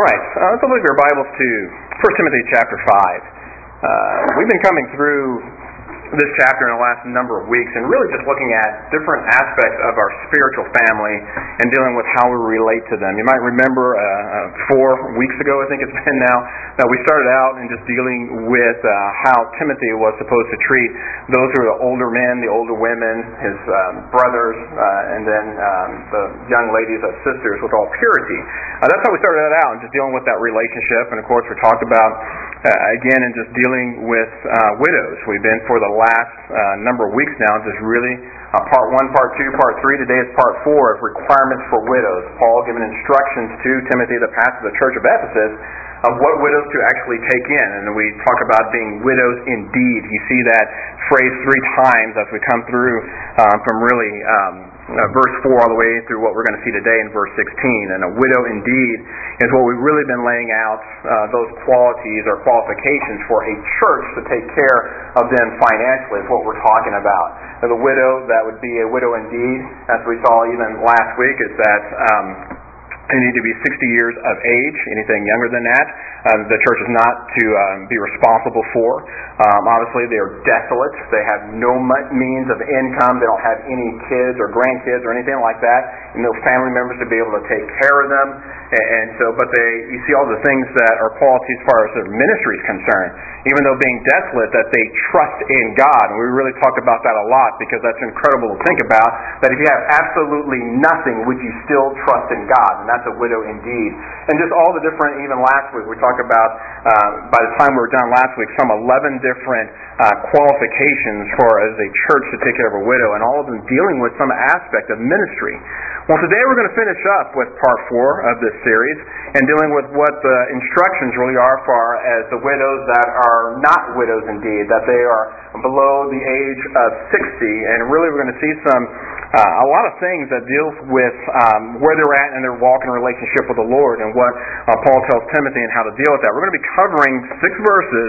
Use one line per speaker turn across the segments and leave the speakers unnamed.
All right, let's look at our Bibles to 1 Timothy chapter 5. We've been coming through this chapter in the last number of weeks and really just looking at different aspects of our spiritual family and dealing with how we relate to them. You might remember 4 weeks ago, I think it's been now, that we started out in just dealing with how Timothy was supposed to treat those who are the older men, the older women, his brothers, and then the young ladies as sisters with all purity. That's how we started that out, and just dealing with that relationship. And of course, we talked about again, and just dealing with widows. We've been for the last number of weeks now, just really part 1, part 2, part 3. Today is part 4 of requirements for widows. Paul giving instructions to Timothy, the pastor of the church of Ephesus, of what widows to actually take in. And we talk about being widows indeed. You see that phrase 3 times as we come through from really verse 4 all the way through what we're going to see today in verse 16. And a widow indeed is what we've really been laying out, those qualities or qualifications for a church to take care of them financially is what we're talking about. Now, the widow, that would be a widow indeed, as we saw even last week, is that they need to be 60 years of age. Anything younger than that, the church is not to be responsible for. Obviously, they are desolate. They have no means of income. They don't have any kids or grandkids or anything like that. No family members to be able to take care of them. And so, but you see all the things that are qualities as far as their ministry is concerned. Even though being desolate, that they trust in God. And we really talk about that a lot because that's incredible to think about. That if you have absolutely nothing, would you still trust in God? And that's a widow indeed. And just all the different, even last week, we talked about, by the time we were done last week, some 11 different qualifications for as a church to take care of a widow, and all of them dealing with some aspect of ministry. Well, today we're going to finish up with part 4 of this series and dealing with what the instructions really are for as the widows that are not widows indeed, that they are below the age of 60. And really we're going to see a lot of things that deals with where they're at in their walk in relationship with the Lord and what Paul tells Timothy and how to deal with that. We're going to be covering 6 verses.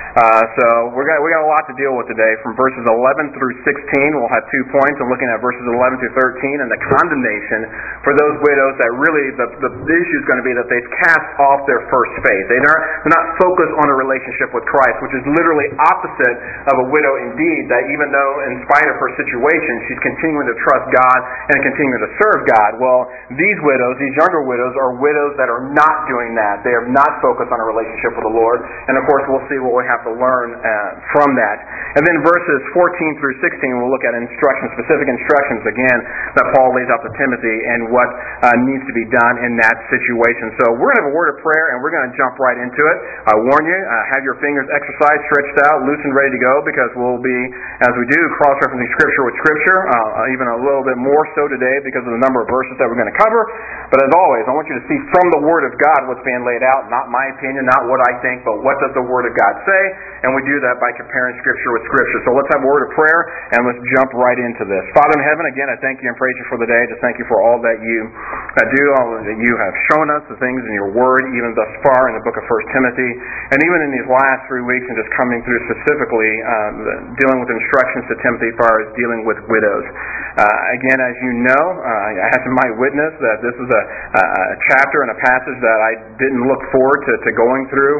So we got a lot to deal with today. From verses 11 through 16, we'll have 2 points. And looking at verses 11 through 13 and the condemnation for those widows that really the issue is going to be that they've cast off their first faith. They're not focused on a relationship with Christ, which is literally opposite of a widow indeed. That even though in spite of her situation, she's continuing to trust God and continuing to serve God. Well, these widows, these younger widows, are widows that are not doing that. They are not focused on a relationship with the Lord. And of course, we'll see what we have to learn from that. And then verses 14 through 16, we'll look at specific instructions again that Paul lays out to Timothy and what needs to be done in that situation. So we're going to have a word of prayer and we're going to jump right into it. I warn you, have your fingers exercised, stretched out, loose and ready to go, because we'll be, as we do, cross-referencing Scripture with Scripture, even a little bit more so today because of the number of verses that we're going to cover. But as always, I want you to see from the Word of God what's being laid out, not my opinion, not what I think, but what does the Word of God say? And we do that by comparing Scripture with Scripture. So let's have a word of prayer, and let's jump right into this. Father in heaven, again, I thank you and praise you for the day. Just thank you for all that you do, all that you have shown us, the things in your Word, even thus far in the book of 1 Timothy, and even in these last 3 weeks, and just coming through specifically dealing with instructions to Timothy as far as dealing with widows. Again, as you know, I have to my witness that this is a chapter and a passage that I didn't look forward to going through.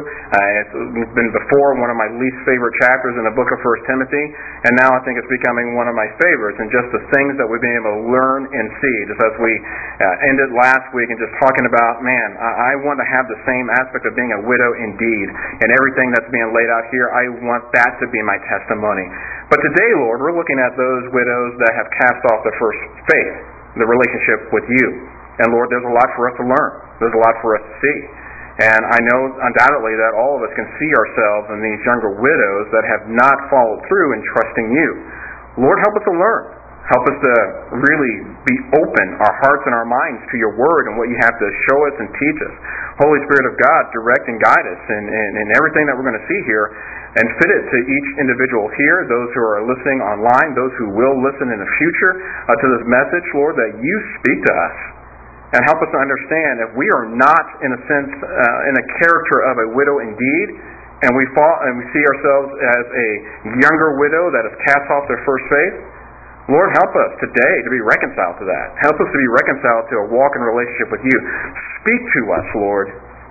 It's been before one of my least favorite chapters in the book of 1 Timothy, and now I think it's becoming one of my favorites, and just the things that we've been able to learn and see, just as we ended last week and just talking about, man, I want to have the same aspect of being a widow indeed, and everything that's being laid out here, I want that to be my testimony. But today, Lord, we're looking at those widows that have cast off their first faith, the relationship with you. And Lord, there's a lot for us to learn. There's a lot for us to see. And I know undoubtedly that all of us can see ourselves in these younger widows that have not followed through in trusting you. Lord, help us to learn. Help us to really be open, our hearts and our minds, to your word and what you have to show us and teach us. Holy Spirit of God, direct and guide us in everything that we're going to see here, and fit it to each individual here, those who are listening online, those who will listen in the future to this message, Lord, that you speak to us. And help us to understand if we are not, in a sense, in a character of a widow indeed, and we see ourselves as a younger widow that has cast off their first faith, Lord, help us today to be reconciled to that. Help us to be reconciled to a walk in relationship with you. Speak to us, Lord,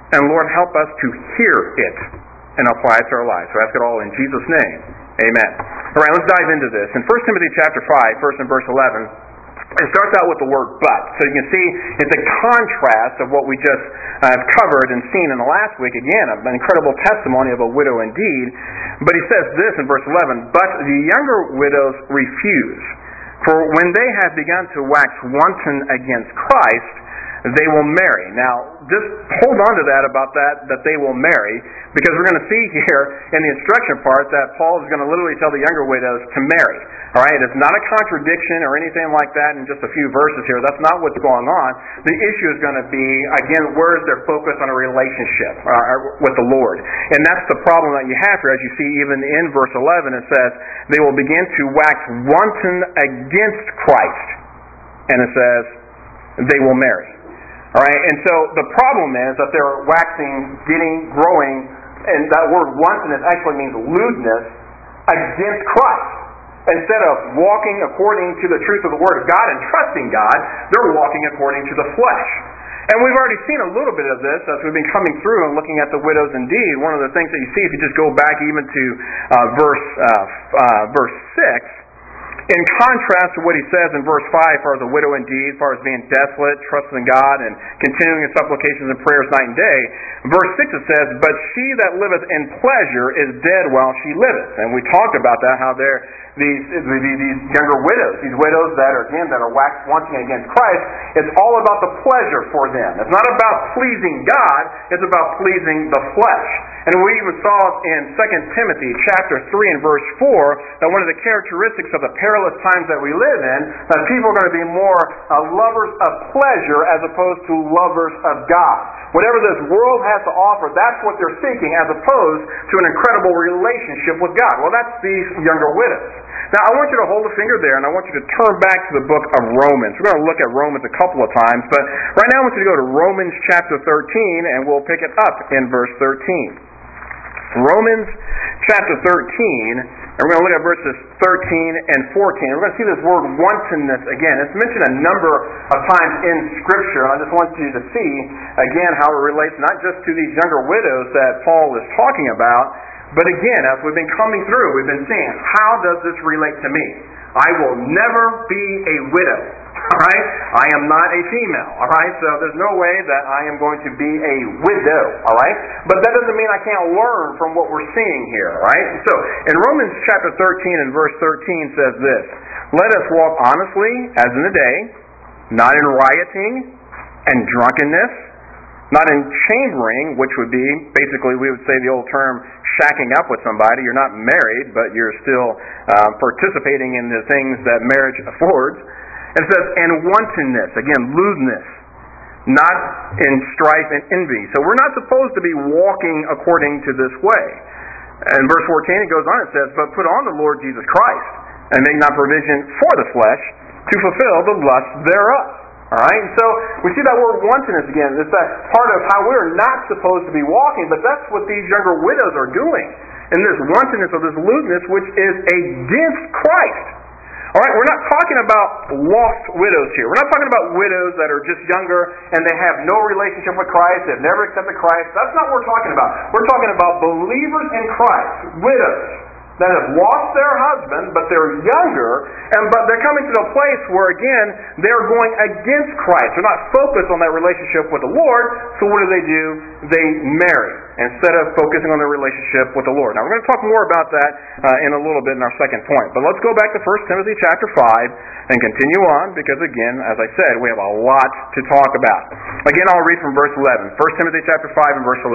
And Lord, help us to hear it and apply it to our lives. So I ask it all in Jesus' name. Amen. All right, let's dive into this. In 1 Timothy chapter 5, first in verse 11, it starts out with the word but. So you can see it's a contrast of what we just have covered and seen in the last week. Again, an incredible testimony of a widow indeed. But he says this in verse 11, but the younger widows refuse. For when they have begun to wax wanton against Christ, they will marry. Now, just hold on to that about that they will marry, because we're going to see here in the instruction part that Paul is going to literally tell the younger widows to marry. All right, it's not a contradiction or anything like that in just a few verses here. That's not what's going on. The issue is going to be, again, where is their focus on a relationship with the Lord? And that's the problem that you have here. As you see even in verse 11, it says, they will begin to wax wanton against Christ. And it says, they will marry. All right, and so the problem is that they're waxing, growing, and that word wantonness actually means lewdness against Christ. Instead of walking according to the truth of the Word of God and trusting God, they're walking according to the flesh. And we've already seen a little bit of this as we've been coming through and looking at the widows indeed. One of the things that you see, if you just go back even to verse 6, in contrast to what he says in verse 5, as far as a widow indeed, as far as being desolate, trusting in God, and continuing in supplications and prayers night and day, verse 6 it says, but she that liveth in pleasure is dead while she liveth. And we talked about that, how these younger widows, these widows that are waxed wanting against Christ, it's all about the pleasure for them. It's not about pleasing God, it's about pleasing the flesh. And we even saw in 2 Timothy chapter 3 and verse 4 that one of the characteristics of the perilous times that we live in, that people are going to be more lovers of pleasure as opposed to lovers of God. Whatever this world has to offer, that's what they're seeking, as opposed to an incredible relationship with God. Well, that's these younger widows. Now, I want you to hold a finger there, and I want you to turn back to the book of Romans. We're going to look at Romans a couple of times, but right now I want you to go to Romans chapter 13, and we'll pick it up in verse 13. Romans chapter 13, and we're going to look at verses 13 and 14. We're going to see this word wantonness again. It's mentioned a number of times in Scripture, and I just want you to see, again, how it relates not just to these younger widows that Paul is talking about, but again, as we've been coming through, we've been seeing, how does this relate to me? I will never be a widow. All right? I am not a female. All right? So there's no way that I am going to be a widow. All right? But that doesn't mean I can't learn from what we're seeing here. All right? So in Romans chapter 13 and verse 13 says this, let us walk honestly as in the day, not in rioting and drunkenness, not in chambering, which would be, basically we would say the old term, shacking up with somebody. You're not married, but you're still participating in the things that marriage affords. And it says, and wantonness, again, lewdness, not in strife and envy. So we're not supposed to be walking according to this way. And verse 14, it goes on, it says, but put on the Lord Jesus Christ, and make not provision for the flesh, to fulfill the lust thereof. All right? So we see that word wantonness again. It's that part of how we're not supposed to be walking, but that's what these younger widows are doing. And this wantonness or this lewdness, which is against Christ. All right, we're not talking about lost widows here. We're not talking about widows that are just younger and they have no relationship with Christ, they've never accepted Christ. That's not what we're talking about. We're talking about believers in Christ, widows that have lost their husband, but they're younger, but they're coming to a place where, again, they're going against Christ. They're not focused on that relationship with the Lord, so what do? They marry instead of focusing on their relationship with the Lord. Now, we're going to talk more about that in a little bit in our second point, but let's go back to 1 Timothy chapter 5 and continue on, because, again, as I said, we have a lot to talk about. Again, I'll read from verse 11. 1 Timothy chapter 5 and verse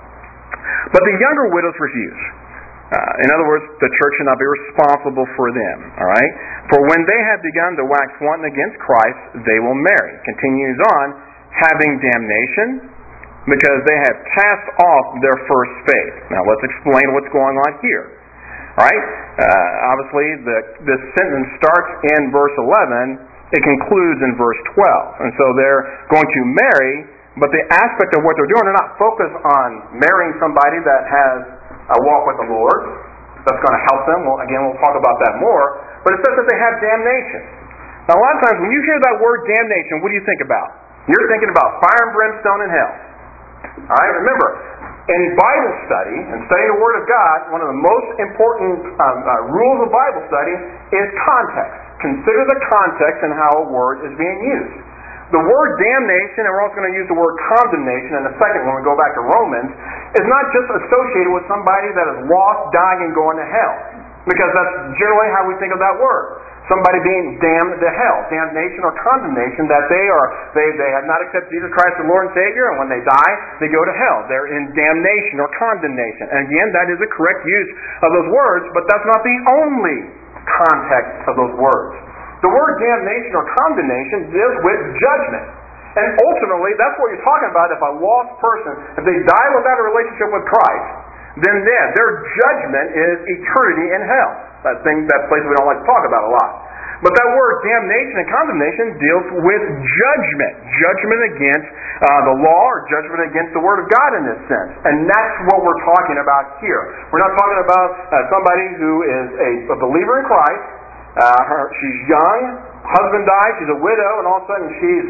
11. But the younger widows refuse. In other words, the church should not be responsible for them. All right? For when they have begun to wax wanton against Christ, they will marry. Continues on, having damnation, because they have cast off their first faith. Now let's explain what's going on here. All right? Obviously, this sentence starts in verse 11. It concludes in verse 12. And so they're going to marry, but the aspect of what they're doing, they're not focused on marrying somebody that has a walk with the Lord. That's going to help them. Well, again, we'll talk about that more. But it says that they have damnation. Now, a lot of times when you hear that word damnation, what do you think about? You're thinking about fire and brimstone in hell. All right, remember, in Bible study and studying the Word of God, one of the most important rules of Bible study is context. Consider the context and how a word is being used. The word damnation, and we're also going to use the word condemnation in a second when we go back to Romans, is not just associated with somebody that is lost, dying, and going to hell. Because that's generally how we think of that word. Somebody being damned to hell. Damnation or condemnation, that they have not accepted Jesus Christ as Lord and Savior, and when they die, they go to hell. They're in damnation or condemnation. And again, that is a correct use of those words, but that's not the only context of those words. The word damnation or condemnation deals with judgment. And ultimately, that's what you're talking about. If a lost person, if they die without a relationship with Christ, then their judgment is eternity in hell. That place we don't like to talk about a lot. But that word damnation and condemnation deals with judgment. Judgment against the law or judgment against the Word of God in this sense. And that's what we're talking about here. We're not talking about somebody who is a believer in Christ. She's young, husband dies, she's a widow, and all of a sudden she's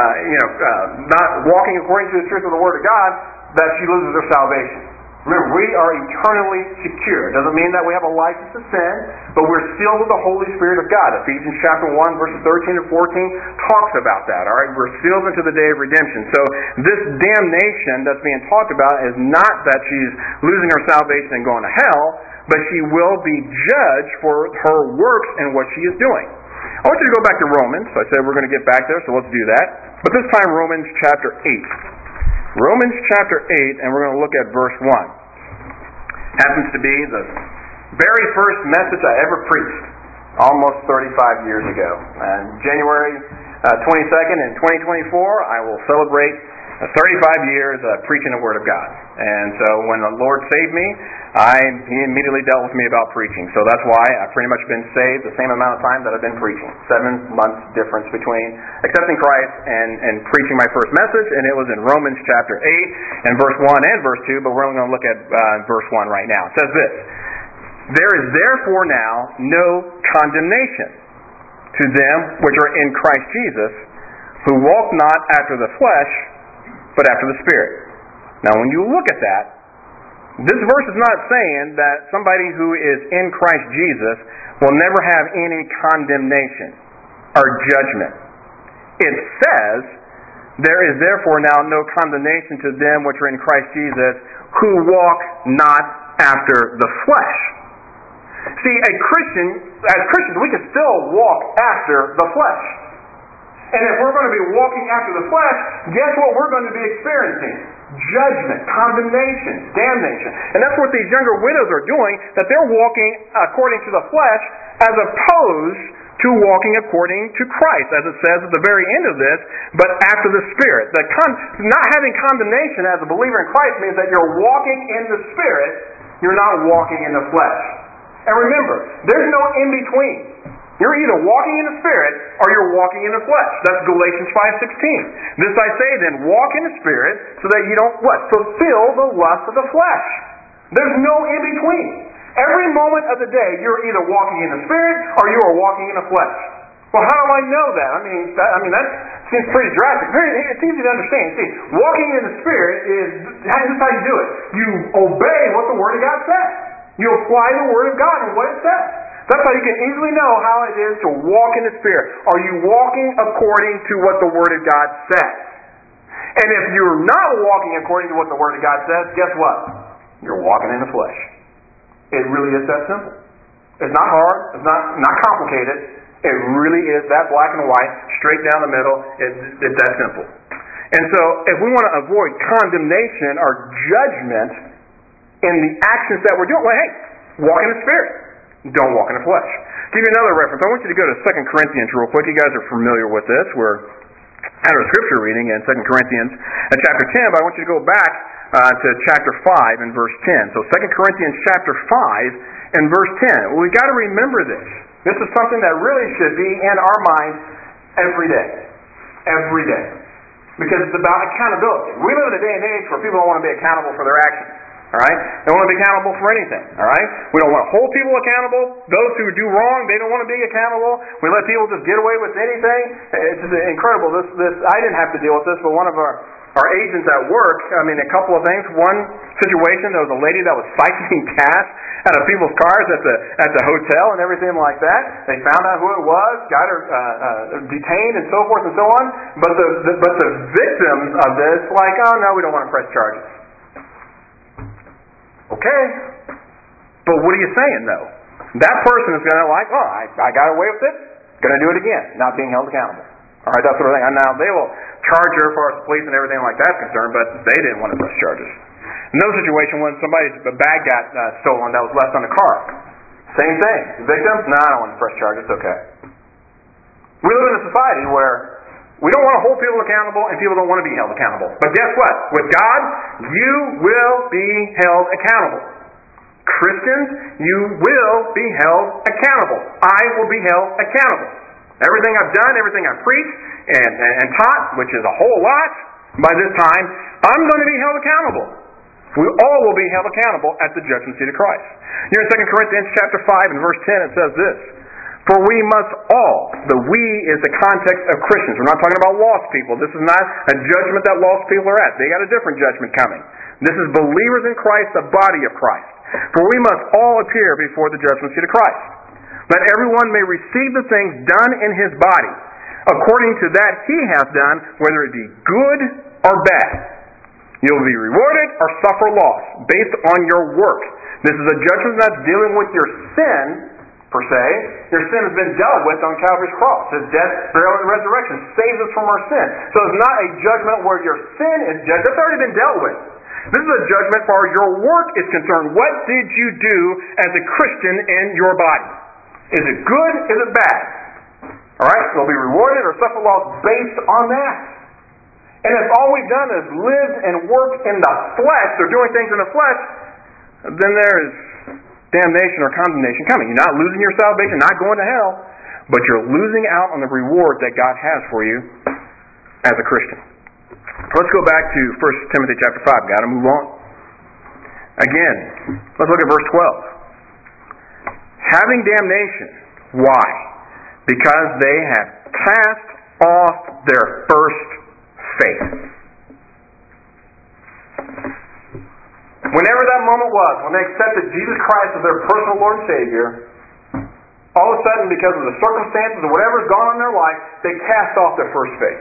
not walking according to the truth of the Word of God, that she loses her salvation. Remember, we are eternally secure. It doesn't mean that we have a license to sin, but we're sealed with the Holy Spirit of God. Ephesians chapter 1, verses 13 and 14 talks about that. All right, we're sealed into the day of redemption. So this damnation that's being talked about is not that she's losing her salvation and going to hell, but she will be judged for her works and what she is doing. I want you to go back to Romans. I said we're going to get back there, so let's do that. But this time Romans chapter 8. Romans chapter 8, and we're going to look at verse 1. Happens to be the very first message I ever preached, almost 35 years ago. And January 22nd in 2024, I will celebrate 35 years preaching the Word of God. And so when the Lord saved me, He immediately dealt with me about preaching. So that's why I've pretty much been saved the same amount of time that I've been preaching. 7 months difference between accepting Christ and preaching my first message, and it was in Romans chapter 8 and verse 1 and verse 2, but we're only going to look at verse 1 right now. It says this: "There is therefore now no condemnation to them which are in Christ Jesus, who walk not after the flesh, but after the Spirit." Now when you look at that, this verse is not saying that somebody who is in Christ Jesus will never have any condemnation or judgment. It says, "There is therefore now no condemnation to them which are in Christ Jesus, who walk not after the flesh." See, as Christians, we can still walk after the flesh. And if we're going to be walking after the flesh, guess what we're going to be experiencing? Judgment, condemnation, damnation. And that's what these younger widows are doing, that they're walking according to the flesh as opposed to walking according to Christ, as it says at the very end of this, but after the Spirit. Not having condemnation as a believer in Christ means that you're walking in the Spirit, you're not walking in the flesh. And remember, there's no in-between. You're either walking in the Spirit or you're walking in the flesh. That's Galatians 5:16. "This I say then, walk in the Spirit, so that you don't," what? "fulfill the lust of the flesh." There's no in-between. Every moment of the day, you're either walking in the Spirit or you are walking in the flesh. Well, how do I know that? I mean, that seems pretty drastic. It's easy to understand. See, walking in the Spirit this is how you do it. You obey what the Word of God says. You apply the Word of God and what it says. That's how you can easily know how it is to walk in the Spirit. Are you walking according to what the Word of God says? And if you're not walking according to what the Word of God says, guess what? You're walking in the flesh. It really is that simple. It's not hard. It's not complicated. It really is that black and white, straight down the middle. It's that simple. And so if we want to avoid condemnation or judgment in the actions that we're doing, well, hey, walk in the Spirit. Don't walk in the flesh. Give you another reference. I want you to go to 2 Corinthians real quick. You guys are familiar with this. We're at our scripture reading in 2 Corinthians chapter 10, but I want you to go back to chapter 5 and verse 10. So 2 Corinthians chapter 5 and verse 10. Well, we've got to remember this. This is something that really should be in our minds every day. Every day. Because it's about accountability. We live in a day and age where people don't want to be accountable for their actions. All right? They don't want to be accountable for anything. All right? We don't want to hold people accountable. Those who do wrong, they don't want to be accountable. We let people just get away with anything. It's just incredible. This I didn't have to deal with this, but one of our our agents at work, a couple of things. One situation, there was a lady that was siphoning gas out of people's cars at the hotel and everything like that. They found out who it was, got her detained and so forth and so on. But the victims of this, like, oh no, we don't want to press charges. Okay, but what are you saying though? That person is going to I got away with it, going to do it again, not being held accountable. All right, that sort of thing. And now they will charge her as far as the police and everything like that's concerned, but they didn't want to press charges. Another situation when somebody's bag got stolen that was left on the car. Same thing. The victim? No, I don't want to press charges. It's okay. We live in a society where we don't want to hold people accountable and people don't want to be held accountable. But guess what? With God, you will be held accountable. Christians, you will be held accountable. I will be held accountable. Everything I've done, everything I've preached and taught, which is a whole lot, by this time, I'm going to be held accountable. We all will be held accountable at the judgment seat of Christ. Here in 2 Corinthians chapter 5 and verse 10 it says this, for we must all, the we is the context of Christians. We're not talking about lost people. This is not a judgment that lost people are at. They got a different judgment coming. This is believers in Christ, the body of Christ. For we must all appear before the judgment seat of Christ. That everyone may receive the things done in his body, according to that he hath done, whether it be good or bad. You'll be rewarded or suffer loss, based on your work. This is a judgment that's dealing with your sin, per se. Your sin has been dealt with on Calvary's cross. His death, burial, and resurrection saves us from our sin. So it's not a judgment where your sin is judged. That's already been dealt with. This is a judgment for your work is concerned. What did you do as a Christian in your body? Is it good? Is it bad? All right? We'll be rewarded or suffer loss based on that. And if all we've done is lived and worked in the flesh, or doing things in the flesh, then there is damnation or condemnation coming. You're not losing your salvation, not going to hell, but you're losing out on the reward that God has for you as a Christian. Let's go back to 1 Timothy chapter 5. Got to move on. Again, let's look at verse 12. Having damnation. Why? Because they have cast off their first faith. Whenever that moment was, when they accepted Jesus Christ as their personal Lord and Savior, all of a sudden, because of the circumstances or whatever's gone on in their life, they cast off their first faith.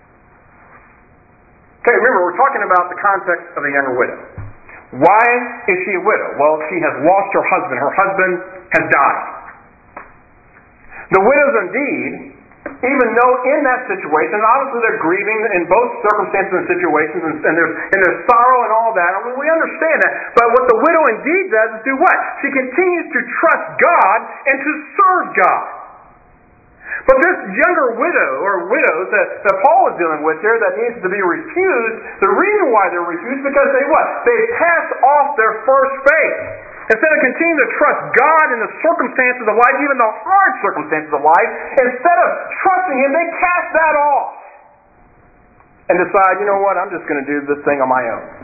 Okay, remember, we're talking about the context of the younger widow. Why is she a widow? Well, she has lost her husband. Her husband has died. The widows indeed, even though in that situation, obviously they're grieving in both circumstances and situations, and there's sorrow and all that. We understand that. But what the widow indeed does is do what? She continues to trust God and to serve God. But this younger widow, or widows that Paul is dealing with here that needs to be refused, the reason why they're refused is because they what? They pass off their first faith. Instead of continuing to trust God in the circumstances of life, even the hard circumstances of life, instead of trusting Him, they cast that off. And decide, you know what, I'm just going to do this thing on my own.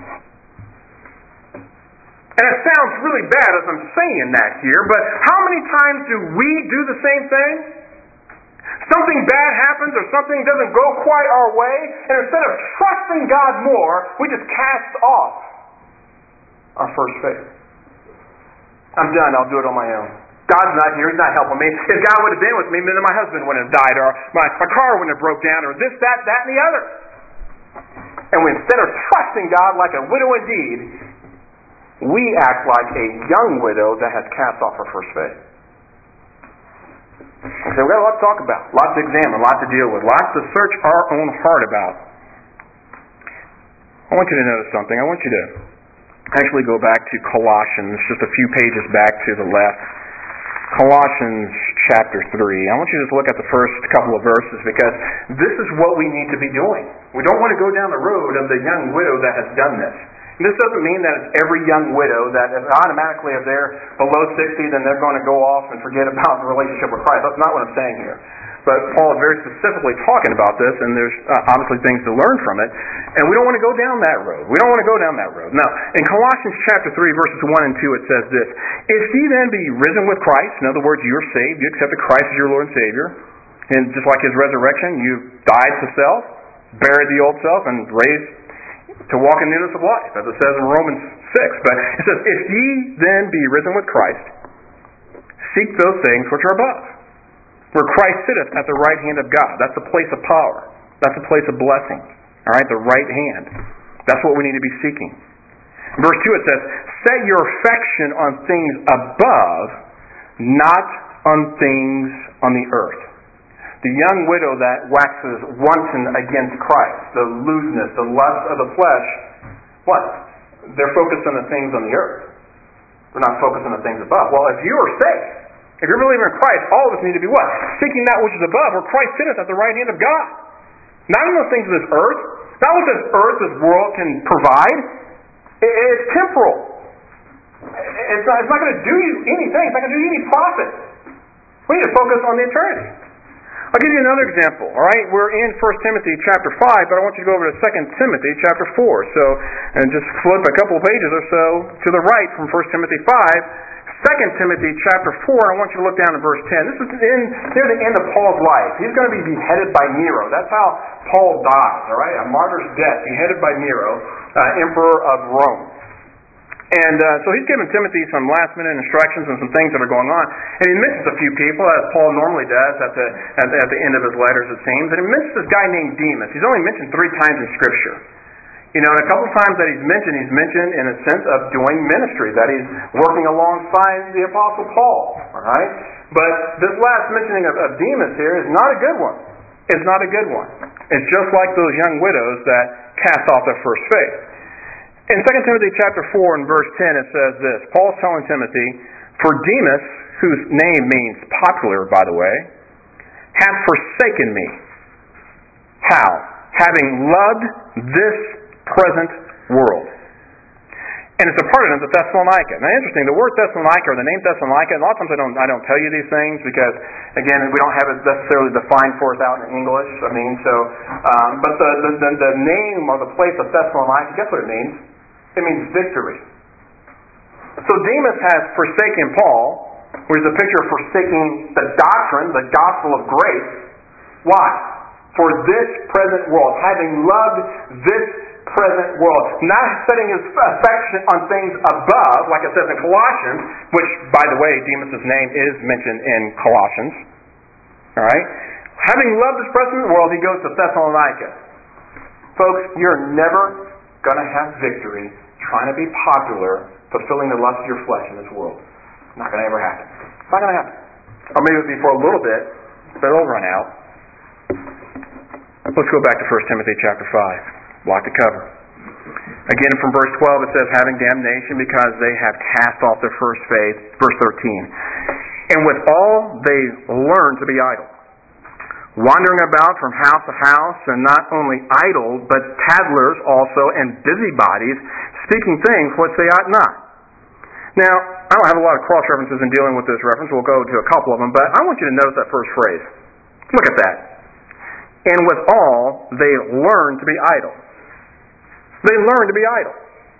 And it sounds really bad as I'm saying that here, but how many times do we do the same thing? Something bad happens or something doesn't go quite our way, and instead of trusting God more, we just cast off our first faith. I'm done, I'll do it on my own. God's not here, He's not helping me. If God would have been with me, then my husband wouldn't have died, or my car wouldn't have broke down, or this, that, and the other. And instead of trusting God like a widow indeed, we act like a young widow that has cast off her first faith. So we've got a lot to talk about, a lot to examine, a lot to deal with, lots to search our own heart about. I want you to notice something. I want you to actually go back to Colossians, just a few pages back to the left. Colossians chapter 3. I want you to just look at the first couple of verses, because this is what we need to be doing. We don't want to go down the road of the young widow that has done this. And this doesn't mean that it's every young widow that automatically, if they're below 60, then they're going to go off and forget about the relationship with Christ. That's not what I'm saying here. But Paul is very specifically talking about this, and there's obviously things to learn from it. And we don't want to go down that road. We don't want to go down that road. Now, in Colossians chapter 3, verses 1 and 2, it says this: If ye then be risen with Christ, in other words, you're saved, you accepted Christ as your Lord and Savior, and just like His resurrection, you died to self, buried the old self, and raised to walk in newness of life, as it says in Romans 6. But it says, if ye then be risen with Christ, seek those things which are above, where Christ sitteth at the right hand of God. That's a place of power. That's a place of blessing. All right, the right hand. That's what we need to be seeking. In verse 2 it says, set your affection on things above, not on things on the earth. The young widow that waxes wanton against Christ, the lewdness, the lust of the flesh, what? They're focused on the things on the earth. They're not focused on the things above. Well, if you are saved, if you're believing in Christ, all of us need to be what? Seeking that which is above, where Christ sitteth at the right hand of God. Not in the things of this earth, not what this earth, this world can provide. It's temporal. It's not going to do you anything. It's not going to do you any profit. We need to focus on the eternity. I'll give you another example. All right, we're in 1 Timothy chapter 5, but I want you to go over to 2 Timothy chapter 4. So, and just flip a couple of pages or so to the right from 1 Timothy 5. 2 Timothy chapter 4, I want you to look down at verse 10. This is near the end of Paul's life. He's going to be beheaded by Nero. That's how Paul dies, all right? A martyr's death, beheaded by Nero, emperor of Rome. And so he's given Timothy some last-minute instructions and some things that are going on. And he mentions a few people, as Paul normally does at the end of his letters, it seems. And he mentions this guy named Demas. He's only mentioned 3 times in Scripture. You know, and a couple of times that he's mentioned in a sense of doing ministry, that he's working alongside the Apostle Paul. All right? But this last mentioning of Demas here is not a good one. It's not a good one. It's just like those young widows that cast off their first faith. In 2 Timothy chapter 4 and verse 10 it says this. Paul's telling Timothy, for Demas, whose name means popular, by the way, hath forsaken me. How? Having loved this present world. And it's a part of the Thessalonica. Now, interesting, the word Thessalonica, or the name Thessalonica, a lot of times I don't tell you these things because, again, we don't have it necessarily defined for us out in English. I mean, so, but the name or the place of Thessalonica, guess what it means? It means victory. So Demas has forsaken Paul, which is a picture of forsaking the doctrine, the gospel of grace. Why? For this present world, having loved this present world, not setting his affection on things above, like it says in Colossians, which, by the way, Demas' name is mentioned in Colossians. All right? Having loved this present world, he goes to Thessalonica. Folks, you're never going to have victory trying to be popular, fulfilling the lust of your flesh in this world. It's not going to ever happen. It's not going to happen. Or maybe it'll be for a little bit, but it'll run out. Let's go back to 1 Timothy chapter 5. Lot to cover. Again, from verse 12 it says, having damnation because they have cast off their first faith. Verse 13. And with all they learn to be idle, wandering about from house to house, and not only idle, but tattlers also, and busybodies, speaking things which they ought not. Now, I don't have a lot of cross-references in dealing with this reference. We'll go to a couple of them, but I want you to notice that first phrase. Look at that. And with all they learn to be idle. They learn to be idle.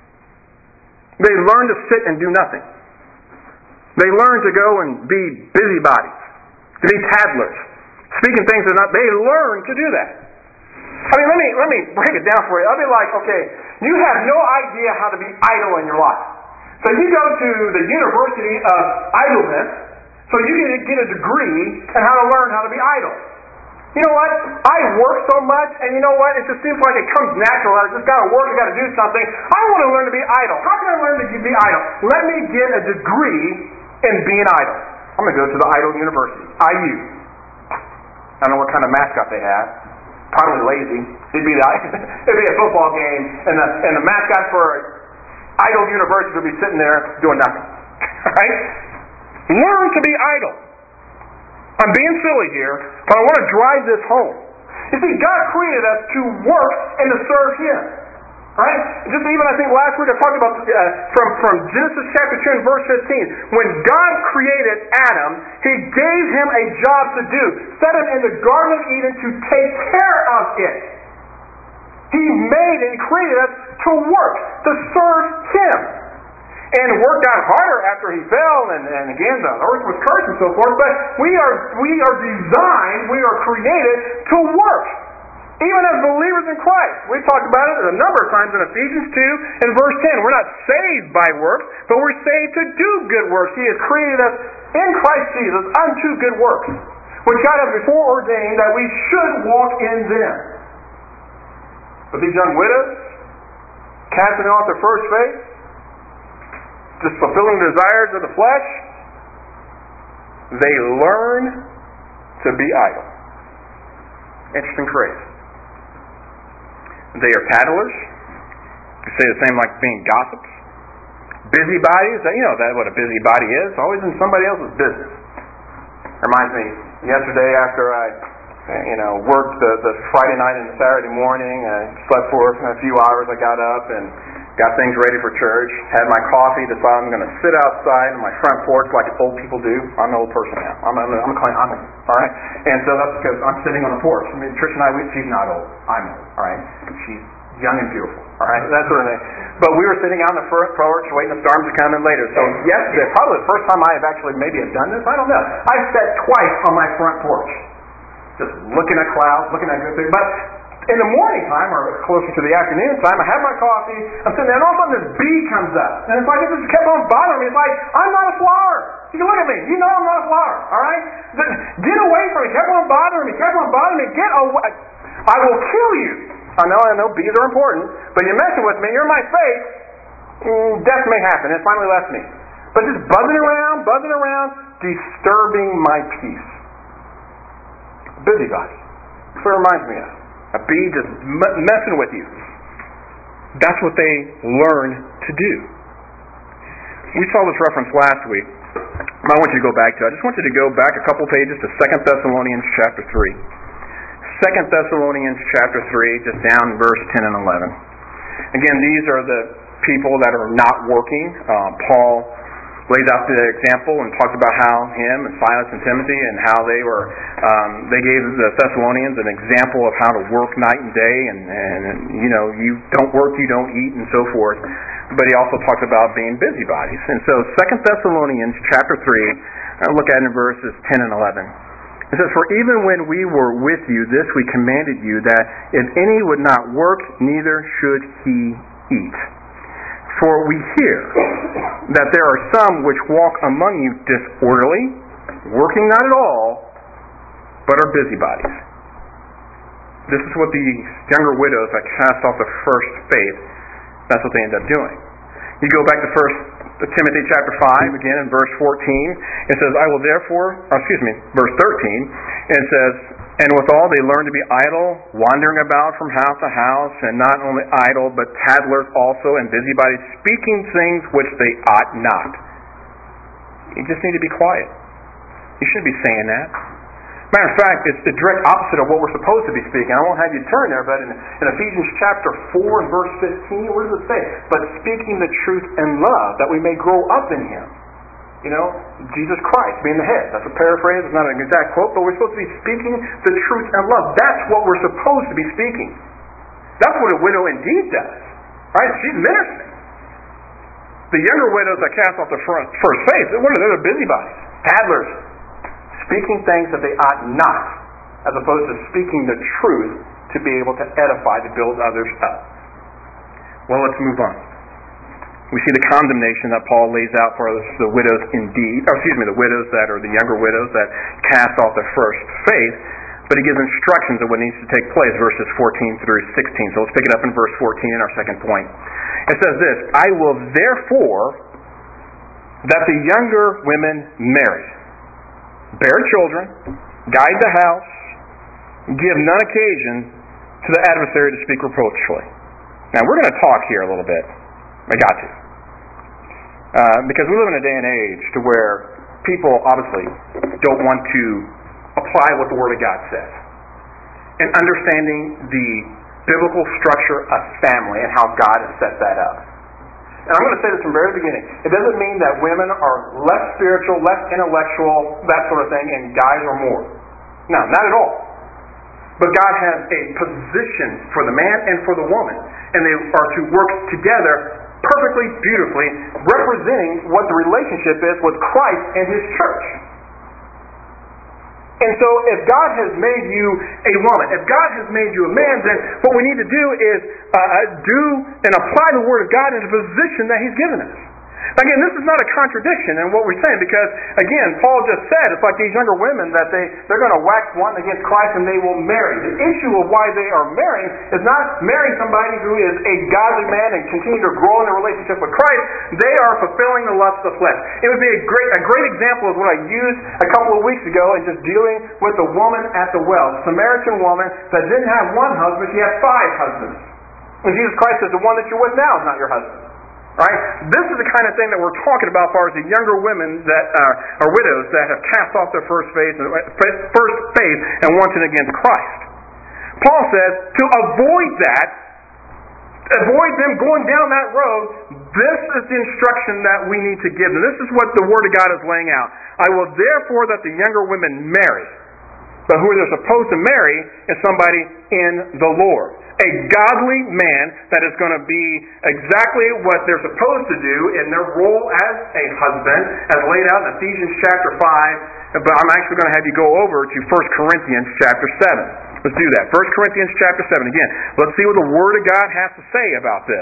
They learn to sit and do nothing. They learn to go and be busybodies, to be tattlers, speaking things that are not. They learn to do that. I mean, let me break it down for you. I'll be like, okay, you have no idea how to be idle in your life. So you go to the University of Idleness, so you can get a degree in how to learn how to be idle. You know what? I work so much, and you know what? It just seems like it comes natural. I just got to work, I got to do something. I want to learn to be idle. How can I learn to be idle? Let me get a degree in being idle. I'm going to go to the Idle University, IU. I don't know what kind of mascot they have. Probably lazy. It'd be a football game, and the mascot for Idle University would be sitting there doing nothing. Right? Learn to be idle. I'm being silly here, but I want to drive this home. You see, God created us to work and to serve Him. Right? Just even, I think last week I talked about from Genesis chapter 2 and verse 15. When God created Adam, He gave him a job to do. Set him in the Garden of Eden to take care of it. He made and created us to work, to serve Him. And worked out harder after he fell, and again the earth was cursed and so forth. But we are designed, we are created to work. Even as believers in Christ. We've talked about it a number of times in Ephesians 2 and verse 10. We're not saved by works, but we're saved to do good works. He has created us in Christ Jesus unto good works, which God has before ordained that we should walk in them. But these young widows, casting off their first faith, just fulfilling the desires of the flesh, they learn to be idle. Interesting phrase. They are tattlers. You say the same like being gossips. Busybodies. You know what a busybody is. Always in somebody else's business. Reminds me, yesterday after I worked the Friday night and Saturday morning, I slept for a few hours. I got up and got things ready for church, had my coffee, decided I'm going to sit outside on my front porch like old people do. I'm an old person now. I'm all right? And so that's because I'm sitting on the porch. I mean, Trish and I, she's not old. I'm old, all right? She's young and beautiful, all right? That sort of thing. But we were sitting out on the front porch waiting the storms to come in later. So yesterday, probably the first time I have actually maybe have done this, I don't know. I sat twice on my front porch, just looking at clouds, looking at good things. But in the morning time, or closer to the afternoon time, I have my coffee, I'm sitting there, and all of a sudden this bee comes up. And it's like it just kept on bothering me. It's like, I'm not a flower. You can look at me. You know I'm not a flower, all right? Get away from me. Kept on bothering me. Get away. I will kill you. I know bees are important, but you're messing with me, you're in my face, death may happen. It finally left me. But just buzzing around, disturbing my peace. Busybody. That's what it reminds me of. A bee just messing with you. That's what they learn to do. We saw this reference last week. I want you to go back to it. I just want you to go back a couple pages to 2 Thessalonians chapter 3. 2 Thessalonians chapter 3, just down verse 10 and 11. Again, these are the people that are not working. Paul lays out the example and talks about how him and Silas and Timothy and how they gave the Thessalonians an example of how to work night and day, and you don't work, you don't eat, and so forth. But he also talks about being busybodies. And so 2 Thessalonians chapter 3, I'll look at it in verses 10 and 11. It says, "For even when we were with you, this we commanded you, that if any would not work, neither should he eat. For we hear that there are some which walk among you disorderly, working not at all, but are busybodies." This is what the younger widows that cast off the first faith, that's what they end up doing. You go back to 1 Timothy chapter 5, again in verse 14, it says, verse 13, and it says, "And withal they learn to be idle, wandering about from house to house, and not only idle, but tattlers also, and busybodies, speaking things which they ought not." You just need to be quiet. You shouldn't be saying that. Matter of fact, it's the direct opposite of what we're supposed to be speaking. I won't have you turn there, but in Ephesians chapter 4 and verse 15, what does it say? "But speaking the truth in love, that we may grow up in Him." Jesus Christ being the head. That's a paraphrase. It's not an exact quote, but we're supposed to be speaking the truth in love. That's what we're supposed to be speaking. That's what a widow indeed does. Right? She's ministering. The younger widows that cast off the first faith, what are they? They're busybodies, tattlers, speaking things that they ought not, as opposed to speaking the truth to be able to edify, to build others up. Well, let's move on. We see the condemnation that Paul lays out for the widows the widows that are the younger widows that cast off the first faith, but he gives instructions of what needs to take place, verses 14 through 16. So let's pick it up in verse 14 in our second point. It says this, "I will therefore that the younger women marry, bear children, guide the house, give none occasion to the adversary to speak reproachfully." Now we're going to talk here a little bit. I got to. Because we live in a day and age to where people obviously don't want to apply what the Word of God says. And understanding the biblical structure of family and how God has set that up. And I'm going to say this from the very beginning. It doesn't mean that women are less spiritual, less intellectual, that sort of thing, and guys are more. No, not at all. But God has a position for the man and for the woman. And they are to work together perfectly, beautifully, representing what the relationship is with Christ and His church. And so if God has made you a woman, if God has made you a man, then what we need to do is do and apply the Word of God in the position that He's given us. Again, this is not a contradiction in what we're saying because, again, Paul just said it's like these younger women that they're going to wax one against Christ and they will marry. The issue of why they are marrying is not marrying somebody who is a godly man and continue to grow in their relationship with Christ. They are fulfilling the lust of the flesh. It would be a great example of what I used a couple of weeks ago in just dealing with the woman at the well, the Samaritan woman that didn't have one husband, she had 5 husbands. And Jesus Christ says the one that you're with now is not your husband. Right? This is the kind of thing that we're talking about as far as the younger women that are widows that have cast off their first faith and wanted against Christ. Paul says to avoid them going down that road, this is the instruction that we need to give them. This is what the Word of God is laying out. I will therefore that the younger women marry. But who they're supposed to marry is somebody in the Lord. A godly man that is going to be exactly what they're supposed to do in their role as a husband, as laid out in Ephesians chapter 5. But I'm actually going to have you go over to 1 Corinthians chapter 7. Let's do that. 1 Corinthians chapter 7. Again, let's see what the Word of God has to say about this.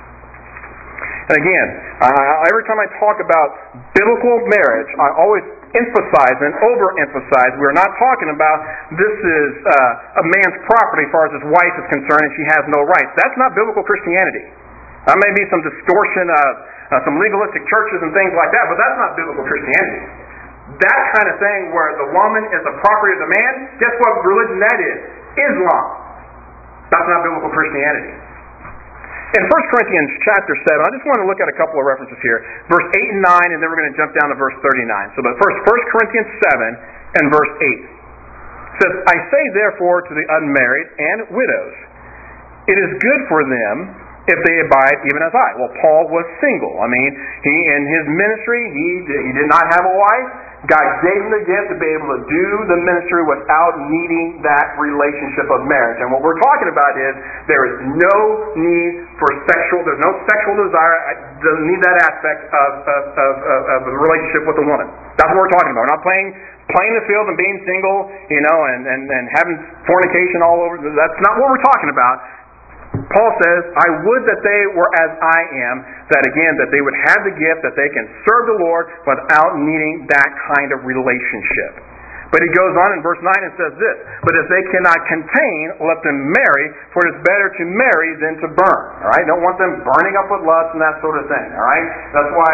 And again, every time I talk about biblical marriage, I always emphasize and overemphasize we're not talking about this is a man's property as far as his wife is concerned and she has no rights. That's not biblical Christianity. There may be some distortion of some legalistic churches and things like that, but that's not biblical Christianity. That kind of thing where the woman is the property of the man, guess what religion that is? Islam. That's not biblical Christianity. In 1 Corinthians chapter 7, I just want to look at a couple of references here. Verse 8 and 9, and then we're going to jump down to verse 39. So but first, 1 Corinthians 7 and verse 8 says, I say therefore to the unmarried and widows, it is good for them if they abide even as I. Well, Paul was single. I mean, he in his ministry, he did not have a wife. God gave him the gift to be able to do the ministry without needing that relationship of marriage. And what we're talking about is there is no need for there's no sexual desire, doesn't need that aspect of the relationship with a woman. That's what we're talking about. We're not playing the field and being single, and having fornication all over. That's not what we're talking about. Paul says, I would that they were as I am, that they would have the gift, that they can serve the Lord without needing that kind of relationship. But he goes on in verse 9 and says this, but if they cannot contain, let them marry, for it is better to marry than to burn. All right? Don't want them burning up with lust and that sort of thing. All right? That's why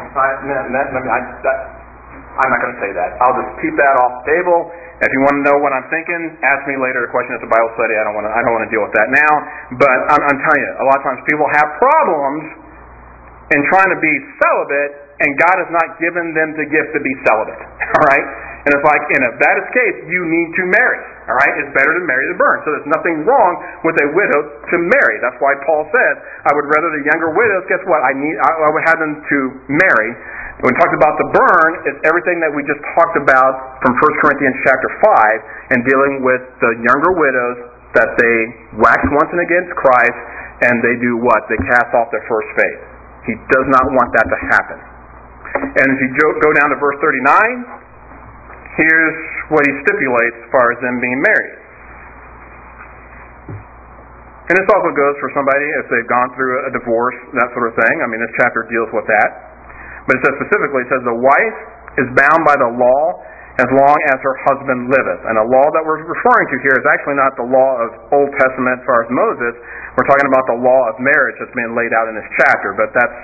I'm not going to say that. I'll just keep that off the table. If you want to know what I'm thinking, ask me later a question at the Bible study. I don't want to deal with that now. But I'm telling you, a lot of times people have problems in trying to be celibate, and God has not given them the gift to be celibate. All right? And it's like, and if that is the case, you need to marry. All right? It's better to marry than burn. So there's nothing wrong with a widow to marry. That's why Paul says, I would rather the younger widows, guess what? I would have them to marry. When we talked about the burn, it's everything that we just talked about from 1 Corinthians chapter 5 and dealing with the younger widows that they wax once and against Christ and they do what? They cast off their first faith. He does not want that to happen. And if you go down to verse 39, here's what he stipulates as far as them being married. And this also goes for somebody if they've gone through a divorce, that sort of thing. I mean, this chapter deals with that. But it says specifically, it says the wife is bound by the law as long as her husband liveth. And the law that we're referring to here is actually not the law of Old Testament as far as Moses. We're talking about the law of marriage that's being laid out in this chapter. But that's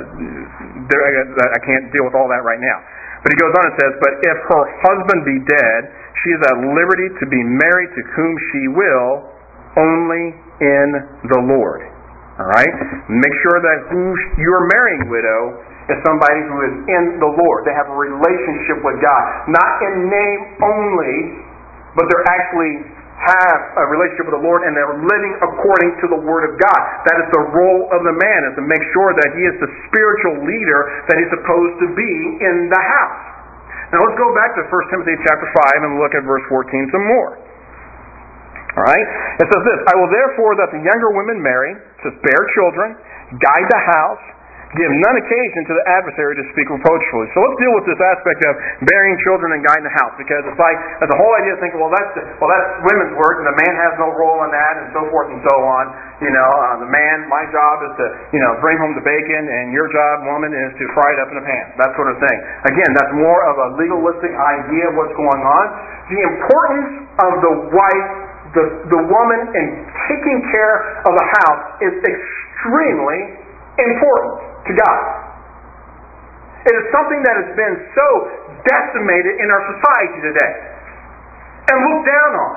I can't deal with all that right now. But he goes on and says, but if her husband be dead, she is at liberty to be married to whom she will, only in the Lord. All right? Make sure that who you're marrying, widow, is somebody who is in the Lord. They have a relationship with God. Not in name only, but they actually have a relationship with the Lord and they're living according to the Word of God. That is the role of the man, is to make sure that he is the spiritual leader that he's supposed to be in the house. Now let's go back to 1 Timothy chapter 5 and look at verse 14 some more. Alright? It says this, I will therefore that the younger women marry, to bear children, guide the house, Give none occasion to the adversary to speak reproachfully. So let's deal with this aspect of bearing children and guiding the house, because it's like the whole idea of thinking, well, that's women's work, and the man has no role in that, and so forth and so on. The man, my job is to bring home the bacon, and your job, woman, is to fry it up in a pan. That sort of thing. Again, that's more of a legalistic idea of what's going on. The importance of the wife, the woman, in taking care of the house is extremely important to God. It is something that has been so decimated in our society today and looked down on.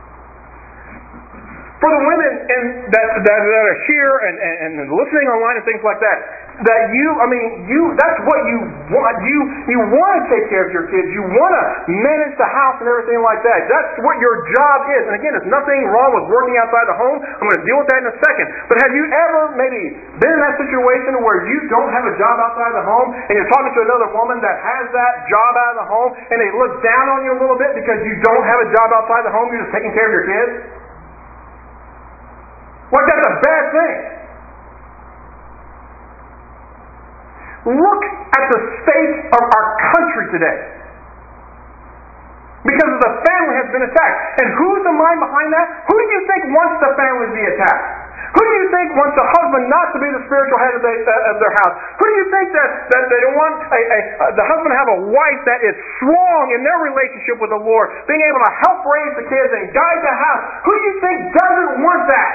For the women that are here and listening online and things like that, that's what you want. You want to take care of your kids. You want to manage the house and everything like that. That's what your job is. And again, there's nothing wrong with working outside the home. I'm going to deal with that in a second. But have you ever maybe been in that situation where you don't have a job outside the home, and you're talking to another woman that has that job out of the home, and they look down on you a little bit because you don't have a job outside the home, you're just taking care of your kids? Like, that's a bad thing. Look at the state of our country today. Because the family has been attacked. And who's the mind behind that? Who do you think wants the family to be attacked? Who do you think wants the husband not to be the spiritual head of their house? Who do you think that they don't want the husband to have a wife that is strong in their relationship with the Lord, being able to help raise the kids and guide the house? Who do you think doesn't want that?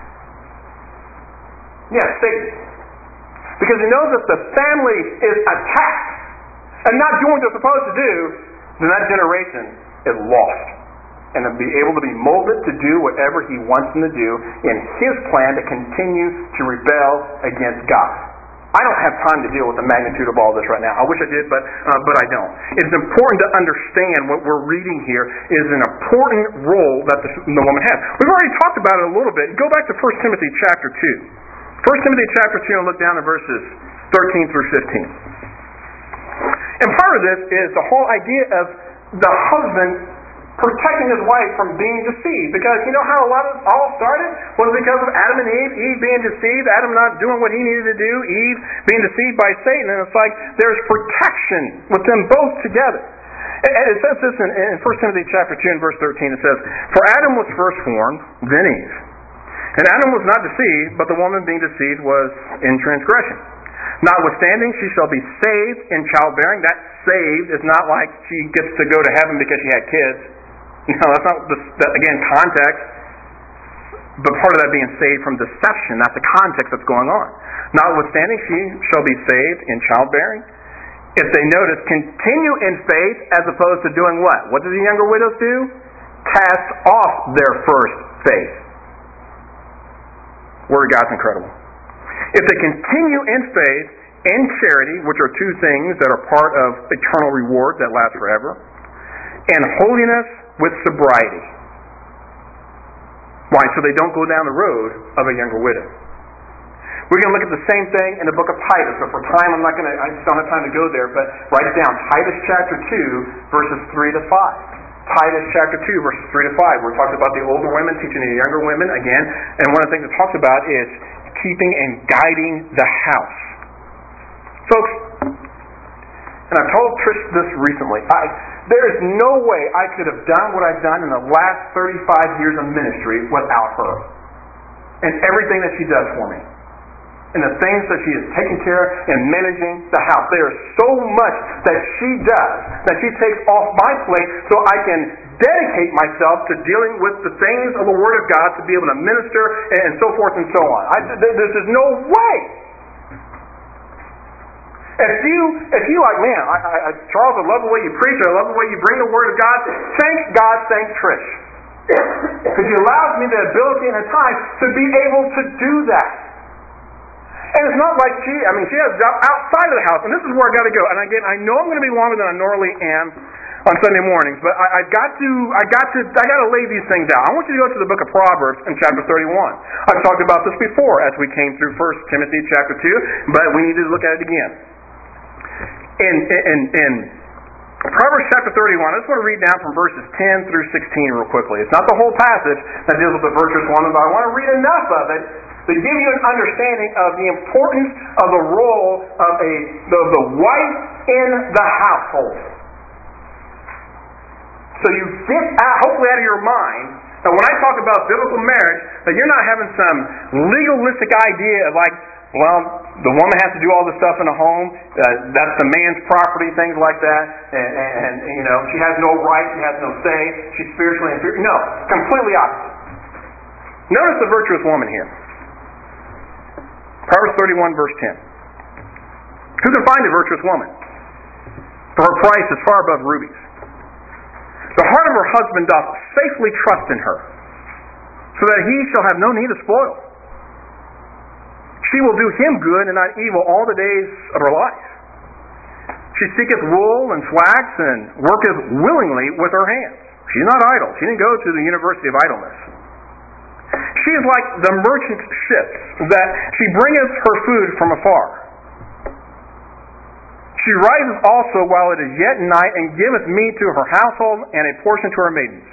Yes, Satan. Because he knows if the family is attacked and not doing what they're supposed to do, then that generation is lost. And to be able to be molded to do whatever he wants them to do in his plan to continue to rebel against God. I don't have time to deal with the magnitude of all this right now. I wish I did, but I don't. It's important to understand what we're reading here is an important role that the woman has. We've already talked about it a little bit. Go back to 1 Timothy chapter 2. 1 Timothy chapter 2, and look down at verses 13 through 15. And part of this is the whole idea of the husband protecting his wife from being deceived. Because you know how a lot of it all started? Was because of Adam and Eve. Eve being deceived, Adam not doing what he needed to do, Eve being deceived by Satan. And it's like there's protection with them both together. And it says this in 1 Timothy chapter 2 and verse 13. It says, "For Adam was first formed, then Eve. And Adam was not deceived, but the woman being deceived was in transgression. Notwithstanding, she shall be saved in childbearing." That saved is not like she gets to go to heaven because she had kids. No, that's not, again, context. But part of that being saved from deception, that's the context that's going on. Notwithstanding, she shall be saved in childbearing. If they notice, continue in faith as opposed to doing what? What do the younger widows do? Cast off their first faith. Word of God's incredible. If they continue in faith and charity, which are two things that are part of eternal reward that lasts forever, and holiness with sobriety. Why? So they don't go down the road of a younger widow. We're going to look at the same thing in the book of Titus, but for time I just don't have time to go there, but write it down. Titus chapter 2, verses 3 to 5. Titus chapter 2, verses 3 to 5, where it talks about the older women teaching the younger women again. And one of the things it talks about is keeping and guiding the house. Folks, and I told Trish this recently, there is no way I could have done what I've done in the last 35 years of ministry without her. And everything that she does for me. And the things that she is taking care of and managing the house. There is so much that she does, that she takes off my plate so I can dedicate myself to dealing with the things of the Word of God to be able to minister and so forth and so on. This is no way. If you like, man, Charles, I love the way you preach, I love the way you bring the Word of God, thank God, thank Trish. Because she allows me the ability and the time to be able to do that. And it's not like she has a job outside of the house. And this is where I got to go. And again, I know I'm going to be longer than I normally am on Sunday mornings, but I got to lay these things out. I want you to go to the book of Proverbs in chapter 31. I've talked about this before as we came through 1 Timothy chapter 2, but we need to look at it again. In Proverbs chapter 31, I just want to read down from verses 10 through 16 real quickly. It's not the whole passage that deals with the virtuous woman, but I want to read enough of it They give you an understanding of the importance of the role of the wife in the household. So you get hopefully out of your mind that when I talk about biblical marriage, that you're not having some legalistic idea of like, well, the woman has to do all the stuff in the home, that's the man's property, things like that, and she has no right, she has no say, she's spiritually inferior. No, completely opposite. Notice the virtuous woman here. Proverbs 31, verse 10. Who can find a virtuous woman? For her price is far above rubies. The heart of her husband doth safely trust in her, so that he shall have no need of spoil. She will do him good and not evil all the days of her life. She seeketh wool and flax and worketh willingly with her hands. She's not idle. She didn't go to the University of Idleness. She is like the merchant ships, that she bringeth her food from afar. She riseth also while it is yet night, and giveth meat to her household and a portion to her maidens.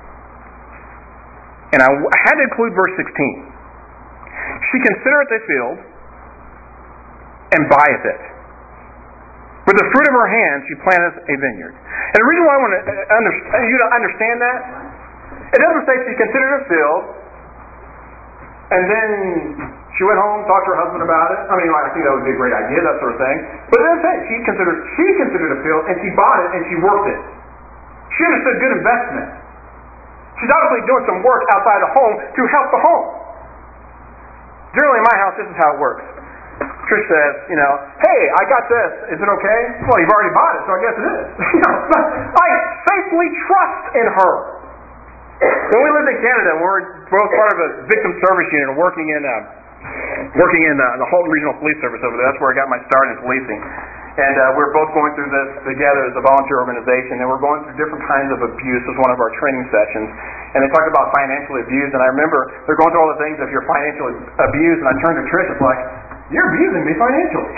And I had to include verse 16. She considereth a field, and buyeth it. With the fruit of her hands she planteth a vineyard. And the reason why I want you to understand that, it doesn't say she considered a field, and then she went home, talked to her husband about it. I mean, I think that would be a great idea, that sort of thing. But it doesn't say she considered a field, and she bought it, and she worked it. She understood good investment. She's obviously doing some work outside the home to help the home. Generally in my house, this is how it works. Trish says, hey, I got this. Is it okay? Well, you've already bought it, so I guess it is. I safely trust in her. When we lived in Canada, we're both part of a victim service unit, working in the Halton Regional Police Service over there. That's where I got my start in policing. And we're both going through this together as a volunteer organization, and we're going through different kinds of abuse as one of our training sessions. And they talk about financial abuse, and I remember they're going through all the things if you're financially abused, and I turned to Trish, it's like, you're abusing me financially.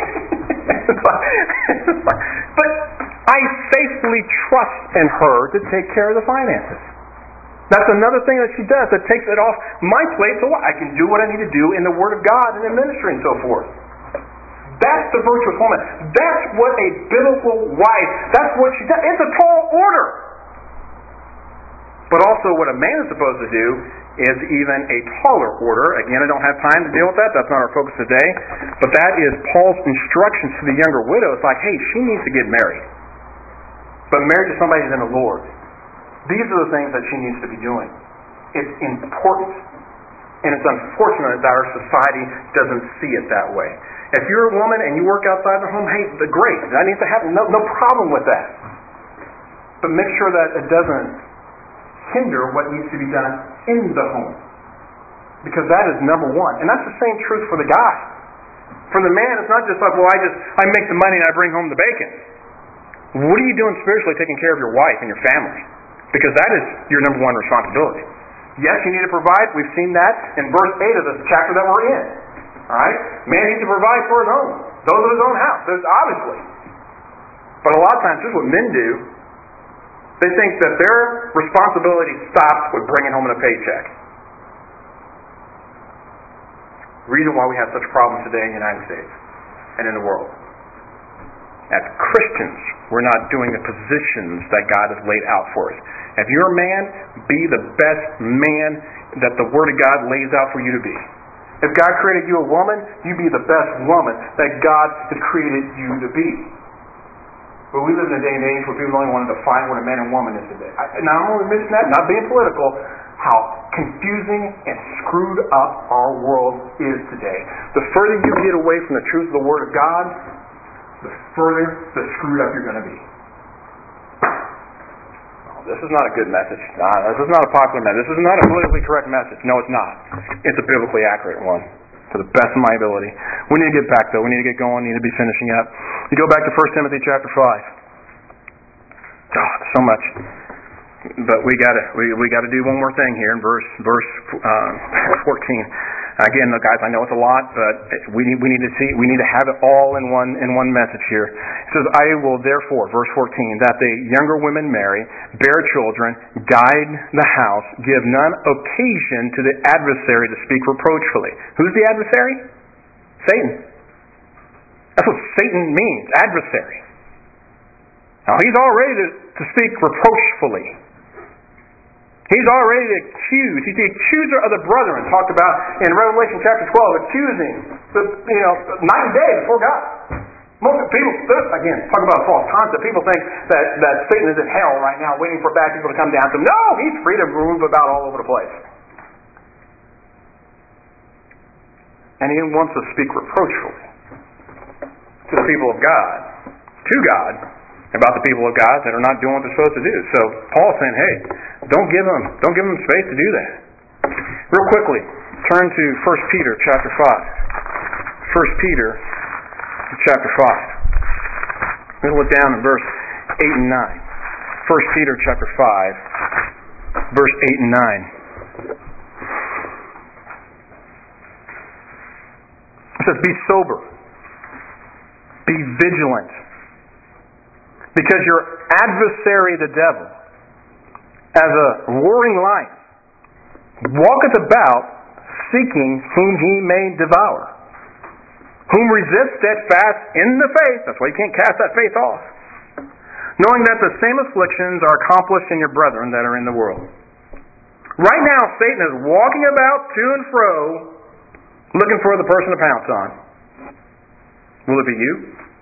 But I safely trust in her to take care of the finances. That's another thing that she does that takes it off my plate so I can do what I need to do in the Word of God and in ministry and so forth. That's the virtuous woman. That's what a biblical wife, that's what she does. It's a tall order. But also what a man is supposed to do is even a taller order. Again, I don't have time to deal with that. That's not our focus today. But that is Paul's instructions to the younger widow. It's like, hey, she needs to get married. But married to somebody who's in the Lord. These are the things that she needs to be doing. It's important. And it's unfortunate that our society doesn't see it that way. If you're a woman and you work outside the home, hey, great. That needs to happen. No problem with that. But make sure that it doesn't hinder what needs to be done in the home. Because that is number one. And that's the same truth for the guy. For the man, it's not just like, well, I make the money and I bring home the bacon. What are you doing spiritually taking care of your wife and your family? Because that is your number one responsibility. Yes, you need to provide. We've seen that in verse 8 of this chapter that we're in. Alright? Man needs to provide for his own. Those of his own house. There's obviously. But a lot of times, here's what men do. They think that their responsibility stops with bringing home a paycheck. Reason why we have such problems today in the United States and in the world. As Christians, we're not doing the positions that God has laid out for us. If you're a man, be the best man that the Word of God lays out for you to be. If God created you a woman, you be the best woman that God has created you to be. But we live in a day and age where people only want to define what a man and woman is today. Now, I'm only mentioning that, not being political, how confusing and screwed up our world is today. The further you get away from the truth of the Word of God, the further the screwed up you're going to be. Oh, this is not a good message. This is not a popular message. This is not a politically correct message. No, it's not. It's a biblically accurate one. To the best of my ability. We need to get back, though. We need to get going. We need to be finishing up. You go back to 1 Timothy chapter 5. God, so much. But we got to do one more thing here in verse 14. Again, guys, I know it's a lot, but we need to have it all in one message here. It says, I will therefore, verse 14, that the younger women marry, bear children, guide the house, give none occasion to the adversary to speak reproachfully. Who's the adversary? Satan. That's what Satan means, adversary. Now, he's all ready to speak reproachfully. He's already the accused. He's the accuser of the brethren, talked about in Revelation chapter 12, accusing night and day before God. Most people, again, talk about a false concept. People think that Satan is in hell right now waiting for bad people to come down to him. No, he's free to move about all over the place. And he wants to speak reproachfully to the people of God, about the people of God that are not doing what they're supposed to do. So Paul's saying, hey, don't give them space to do that. Real quickly, turn to 1 Peter chapter 5. 1 Peter chapter 5. We're going to look down in verse 8 and 9. 1 Peter chapter 5, verse 8 and 9. It says, be sober. Be vigilant. Because your adversary, the devil, as a roaring lion, walketh about seeking whom he may devour. Whom resist steadfast in the faith. That's why you can't cast that faith off. Knowing that the same afflictions are accomplished in your brethren that are in the world. Right now, Satan is walking about to and fro, looking for the person to pounce on. Will it be you?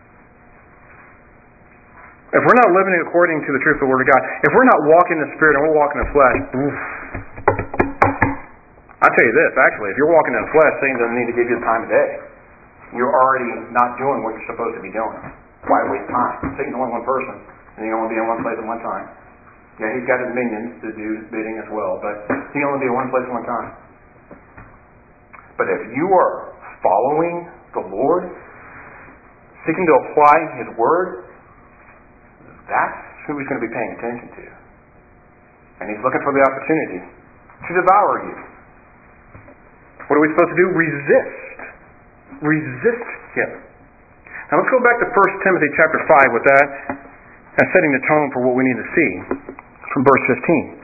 If we're not living according to the truth of the Word of God, if we're not walking in the Spirit and we're walking in the flesh, I'll tell you this, actually, if you're walking in the flesh, Satan doesn't need to give you the time of day. You're already not doing what you're supposed to be doing. Why waste time? Satan's only one person, and he can only be in one place at one time. Yeah, he's got his minions to do his bidding as well, but he can only be in one place at one time. But if you are following the Lord, seeking to apply His Word, that's who He's going to be paying attention to. And He's looking for the opportunity to devour you. What are we supposed to do? Resist Him. Now let's go back to 1 Timothy chapter 5 with that, and setting the tone for what we need to see from verse 15.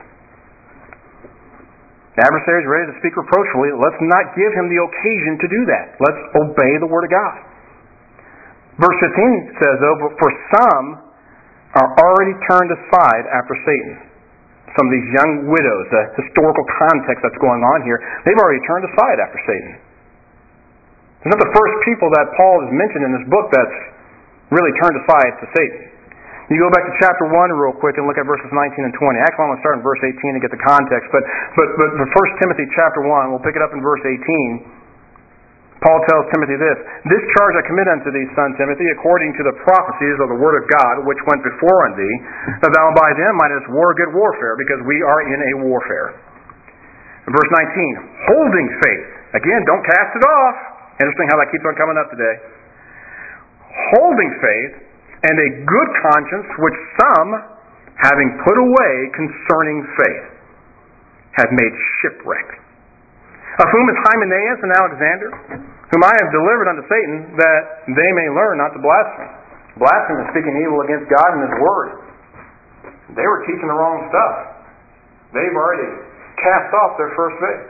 The adversary is ready to speak reproachfully. Let's not give him the occasion to do that. Let's obey the Word of God. Verse 15 says, though, but for some are already turned aside after Satan. Some of these young widows, the historical context that's going on here, they've already turned aside after Satan. It's not the first people that Paul has mentioned in this book that's really turned aside to Satan. You go back to chapter 1 real quick and look at verses 19 and 20. Actually, I'm going to start in verse 18 to get the context. But 1 Timothy chapter 1, we'll pick it up in verse 18. Paul tells Timothy this, this charge I commit unto thee, son Timothy, according to the prophecies of the word of God, which went before on thee, that thou by them mightest war good warfare, because we are in a warfare. In verse 19, holding faith. Again, don't cast it off. Interesting how that keeps on coming up today. Holding faith and a good conscience, which some, having put away concerning faith, have made shipwreck. Of whom is Hymenaeus and Alexander, whom I have delivered unto Satan, that they may learn not to blaspheme. Blasphemy is speaking evil against God and His Word. They were teaching the wrong stuff. They've already cast off their first faith.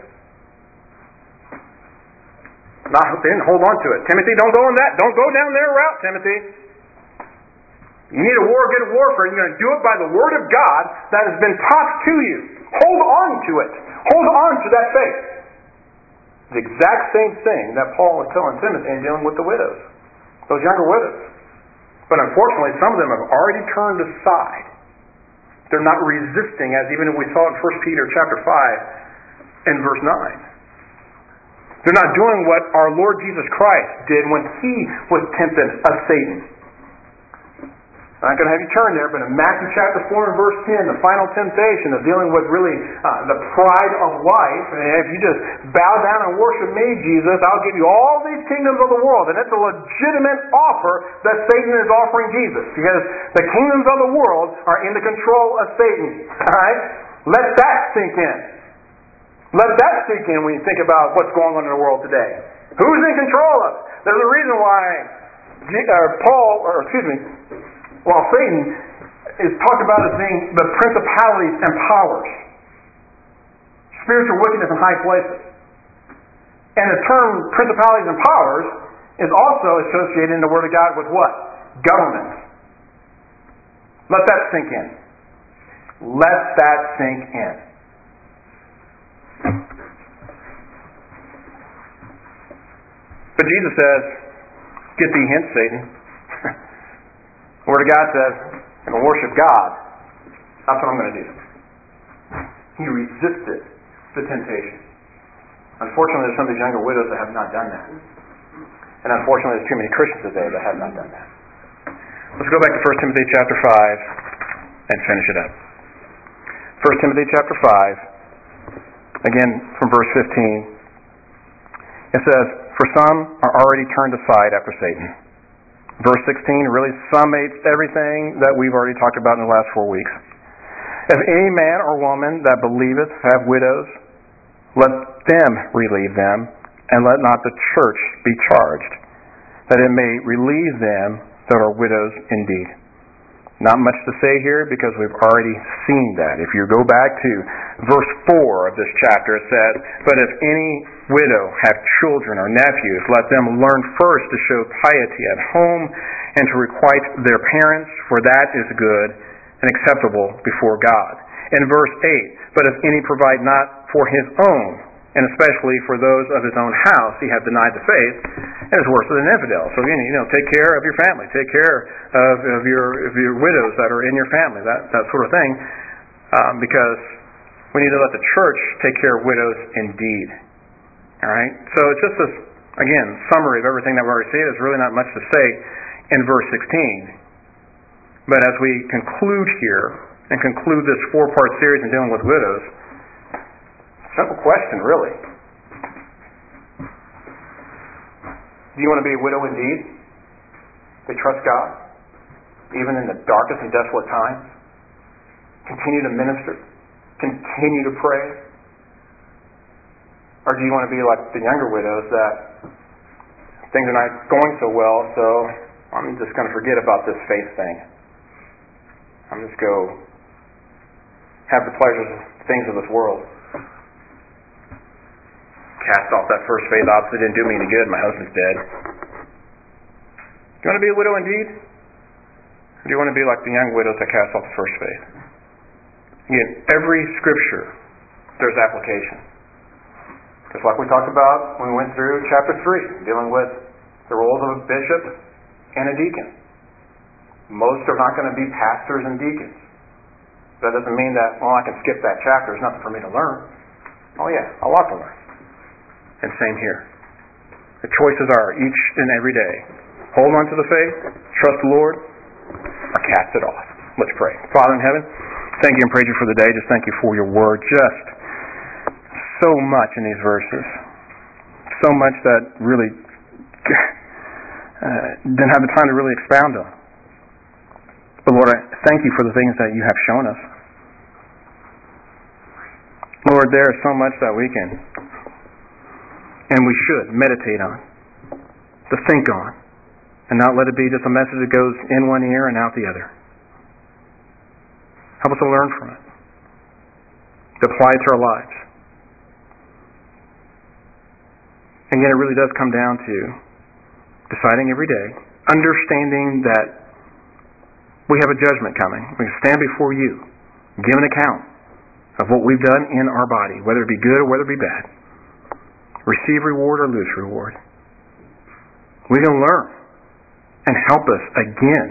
They didn't hold on to it. Timothy, don't go on that. Don't go down their route, Timothy. You need a war, good warfare. You're going to do it by the Word of God that has been taught to you. Hold on to it. Hold on to that faith. The exact same thing that Paul is telling Timothy in dealing with the widows. Those younger widows. But unfortunately, some of them have already turned aside. They're not resisting, as even we saw in 1 Peter chapter 5 and verse 9. They're not doing what our Lord Jesus Christ did when He was tempted of Satan. I'm not going to have you turn there, but in Matthew chapter 4 and verse 10, the final temptation of dealing with really the pride of life, and if you just bow down and worship me, Jesus, I'll give you all these kingdoms of the world. And it's a legitimate offer that Satan is offering Jesus, because the kingdoms of the world are in the control of Satan. Alright? Let that sink in. Let that sink in when you think about what's going on in the world today. Who's in control of it? There's a reason why
Satan is talked about as being the principalities and powers, spiritual wickedness in high places. And the term principalities and powers is also associated in the Word of God with what? Government. Let that sink in. Let that sink in. But Jesus says, get thee hence, Satan. The Word of God says, I'm going to worship God. That's what I'm going to do. He resisted the temptation. Unfortunately, there's some of these younger widows that have not done that. And unfortunately, there's too many Christians today that have not done that. Let's go back to 1 Timothy chapter 5 and finish it up. 1 Timothy chapter 5, again from verse 15. It says, for some are already turned aside after Satan. Verse 16 really summates everything that we've already talked about in the last 4 weeks. If any man or woman that believeth have widows, let them relieve them, and let not the church be charged, that it may relieve them that are widows indeed. Not much to say here because we've already seen that. If you go back to verse 4 of this chapter, it says, but if any widow have children or nephews, let them learn first to show piety at home and to requite their parents, for that is good and acceptable before God. In verse 8, but if any provide not for his own, and especially for those of his own house, he hath denied the faith, and is worse than an infidel. So take care of your family, take care of your widows that are in your family, that sort of thing, because we need to let the church take care of widows indeed. All right. So it's just this, again, summary of everything that we already said. There's really not much to say in verse 16. But as we conclude here and conclude this 4-part series in dealing with widows, simple question, really. Do you want to be a widow indeed? To trust God, even in the darkest and desolate times? Continue to minister? Continue to pray? Or do you want to be like the younger widows that things are not going so well, so I'm just going to forget about this faith thing. I'm just go have the pleasures of things of this world. Cast off that first faith. Obviously didn't do me any good. My husband's dead. Do you want to be a widow indeed? Or do you want to be like the young widows that cast off the first faith? Again, every scripture, there's application. Just like we talked about when we went through chapter 3, dealing with the roles of a bishop and a deacon. Most are not going to be pastors and deacons. That doesn't mean that, I can skip that chapter. There's nothing for me to learn. Oh yeah, a lot to learn. And same here. The choices are each and every day. Hold on to the faith, trust the Lord, or cast it off. Let's pray. Father in heaven, thank you and praise you for the day. Just thank you for your word. Just so much in these verses. So much that really didn't have the time to really expound on. But Lord, I thank you for the things that you have shown us. Lord, there is so much that we can and we should meditate on, to think on, and not let it be just a message that goes in one ear and out the other. Help us to learn from it, to apply it to our lives. Again, it really does come down to deciding every day, understanding that we have a judgment coming. We can stand before you, give an account of what we've done in our body, whether it be good or whether it be bad. Receive reward or lose reward. We can learn and help us again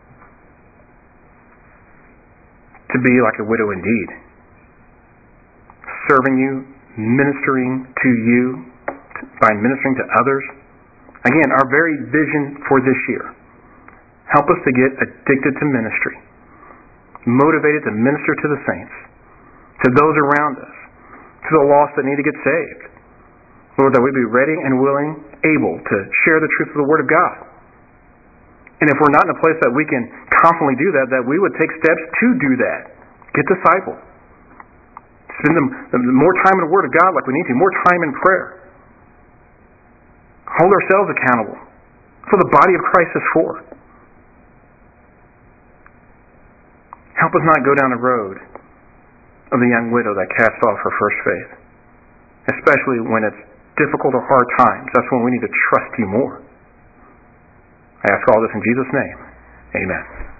to be like a widow indeed. Serving you, ministering to you, by ministering to others. Again, our very vision for this year. Help us to get addicted to ministry. Motivated to minister to the saints. To those around us. To the lost that need to get saved. Lord, that we be ready and willing, able to share the truth of the Word of God. And if we're not in a place that we can constantly do that, that we would take steps to do that. Get discipled. Spend more time in the Word of God like we need to. More time in prayer. Hold ourselves accountable. That's what the body of Christ is for. Help us not go down the road of the young widow that cast off her first faith, especially when it's difficult or hard times. That's when we need to trust you more. I ask all this in Jesus' name. Amen.